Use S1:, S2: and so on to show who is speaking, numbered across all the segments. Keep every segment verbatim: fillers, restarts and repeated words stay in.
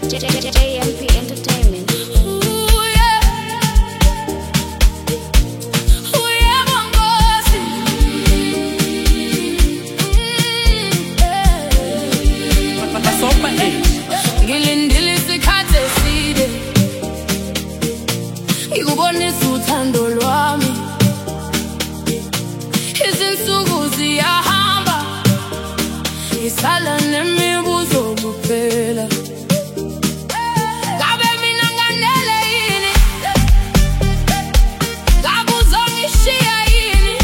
S1: J M P Entertainment.
S2: Ooh, yeah. Ooh, yeah, Bongozi. Mm, yeah. Ngilindile isikhathi eside ngikubonisa uthando lwami, izinsuku ziyahamba ngisala nemibuzo kuphela. Ngabe mina nganele yini? Ngabe uzongishiya yini?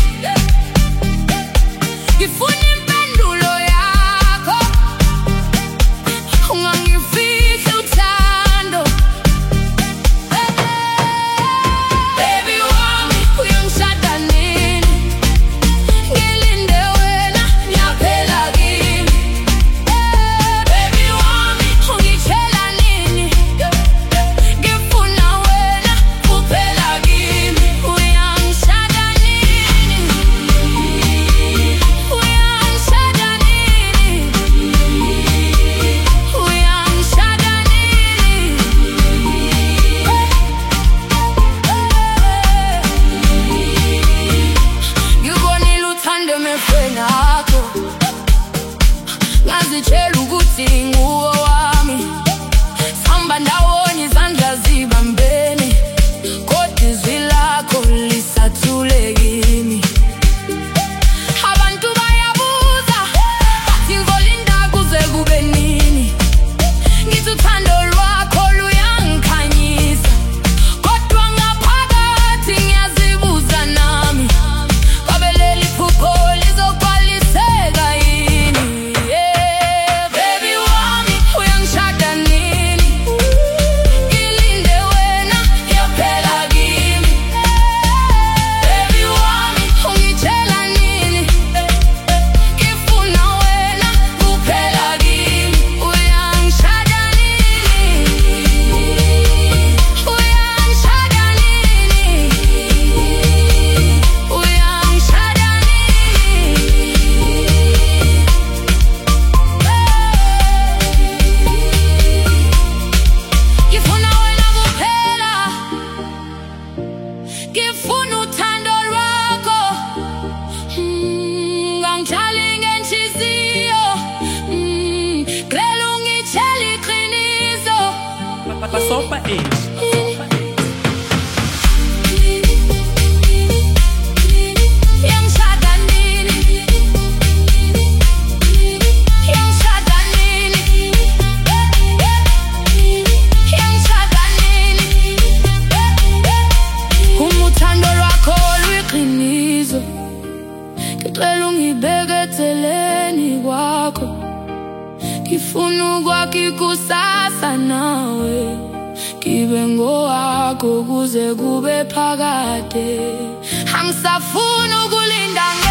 S2: Ngifuna impendulo yakho, ungangifihli uthando. Baby wami uyangishada nini? Ngilinde wena ngiyaphela kimi. Baby wami ungitshela nini? Ngifuna wena kuphela kimi. Uyangishada nini? Uyangishada nini? Uyangishada nini? Ngibonile uthando emehlweni akho, ngazitshela ukuthi nguwe wami. Sihamba ndawonye izandla zibambene, kodwa izwi lakho lisathule kimi. Abantu bayabuza bathi ngizolinda kuze kube nini. Ngithi uthando lwakho luyangikhanyisa, kodwa ngaphakathi ngiyazibuza nami, ngabe leli phupho lizogcwaliseka yini? Yeah, baby wami uyangishada nini? Ngilinde wena ngiyaphela kimi. Baby wami ungitshela nini? Ngifuna wena kuphela kimi. Uyangishada nini? Uyangishada nini? Uyangishada nini? Ngifuna wena kuphela, ngifuna uthando lwakho. Mm, ngangijali ngenhliziyo. Mm, ngicela ungitshele iqiniso.
S3: Basopa Age.
S2: Uyangishada nini? Uyangishada nini? Uyangishada nini? Uma uthando lwakho luyiqiniso, ngicela ungibeke eceleni kwakho. Ngifuna ukwakha ikusasa nawe, ngibe ngowakho kuze kube phakade. Angisafuni ukulinda.